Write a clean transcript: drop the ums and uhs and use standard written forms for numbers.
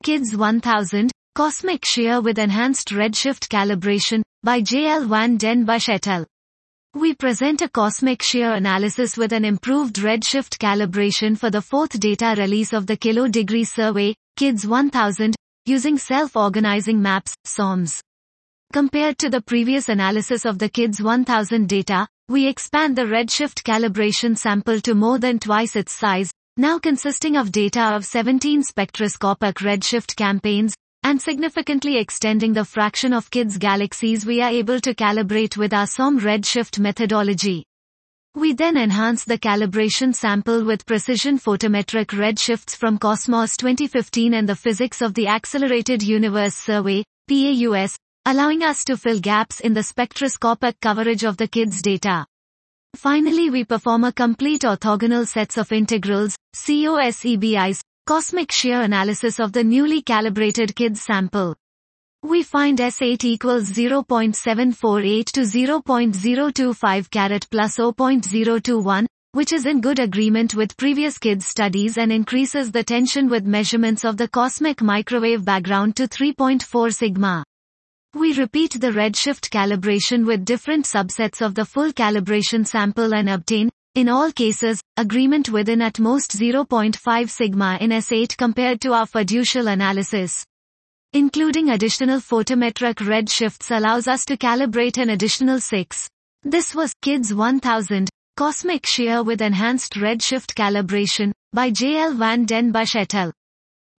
KIDS 1000, Cosmic Shear with Enhanced Redshift Calibration, by J. L. van den Bussche et al. We present a cosmic shear analysis with an improved redshift calibration for the fourth data release of the Kilo-Degree Survey, KIDS 1000, using self-organizing maps, SOMs. Compared to the previous analysis of the KIDS 1000 data, we expand the redshift calibration sample to more than twice its size, now consisting of data of 17 spectroscopic redshift campaigns, and significantly extending the fraction of KIDS galaxies we are able to calibrate with our SOM redshift methodology. We then enhance the calibration sample with precision photometric redshifts from Cosmos 2015 and the Physics of the Accelerated Universe Survey, PAUS, allowing us to fill gaps in the spectroscopic coverage of the KIDS data. Finally, we perform a complete orthogonal sets of integrals, COSEBIs, cosmic shear analysis of the newly calibrated KIDS sample. We find S8 equals 0.748 to 0.025 carat plus 0.021, which is in good agreement with previous KIDS studies and increases the tension with measurements of the cosmic microwave background to 3.4 sigma. We repeat the redshift calibration with different subsets of the full calibration sample and obtain, in all cases, agreement within at most 0.5 sigma in S8 compared to our fiducial analysis. Including additional photometric redshifts allows us to calibrate an additional 6. This was KIDS 1000, Cosmic Shear with Enhanced Redshift Calibration, by J. L. van den Bussche et al.